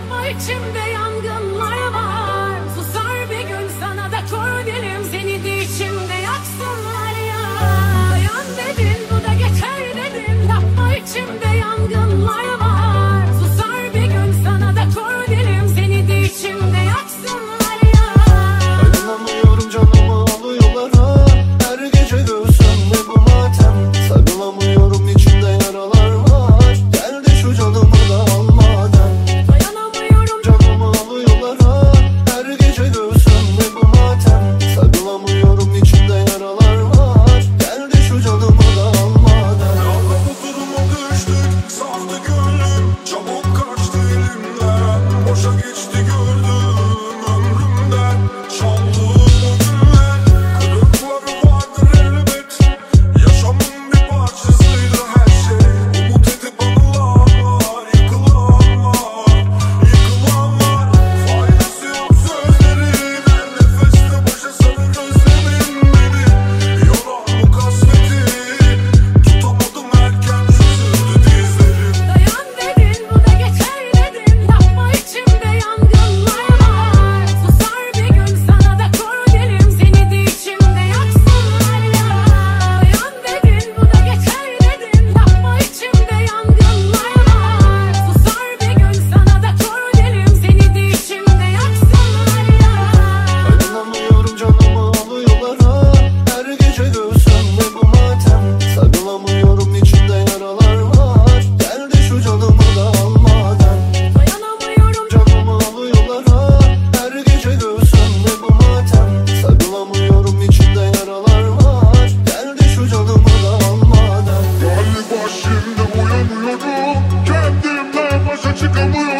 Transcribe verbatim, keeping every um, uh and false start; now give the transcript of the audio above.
Yapma, içimde yangınlar var. Susar bir gün sana da kor dilim, seni de içimde yaksınlar ya. Dayan dedin, bu da geçer dedin. Yapma, içimde yangınlar var. Susar bir gün sana da kor dilim, seni de içimde yaksınlar ya. Dayanamıyorum, canımı alıyorlar ha. Her gece göğsümde bu matem. Sarılamıyorum, içimde yaralar var. Gel de şu canımı da al madem. Dayanamıyorum, canımı alıyorlar ha. Her gece göğsümde bu matem. Sarılamıyorum, içimde yaralar var. Gel de şu canımı da al madem. Yalnız bu duruma düştük, safta gönlüm çabuk kaçtı elimden. Boşa geçti gördüm ömrümden. Çaldığım o günler, kırıkları vardır elbet. Yaşamın bir parçasıydı her şey. Umut edip anılar var, yıkılan var, yıkılan var. Faydası yok sözlerin, her nefeste başa sarı gözlerin beni. Yoran bu kasveti, tutamadım erken çözüldü dizlerim. dayan dedin, bu da geçer dedin. Yapma, içimde yangınlar var. Susar bir gün sana da kor dilim, seni de içimde yaksınlar ya. Dayan dedin, bu da geçer dedin. Yapma, içimde yangınlar var. Susar bir gün sana da kor dilim, seni de içimde yaksınlar ya. Dayanamıyorum, canımı alıyorlar ha. Her gece göğsümde bu matem. Sarılamıyorum, içimde yaralar var. Gel de şu canımı da al madem. Dayanamıyorum, Canımı alıyorlar ha. Her gece göğsümde bu matem. Sarılamıyorum, içimde yaralar var. Gel de şu canımı da al madem. Galiba şimdi uyanıyorum, kendimle başa çıkamıyorum.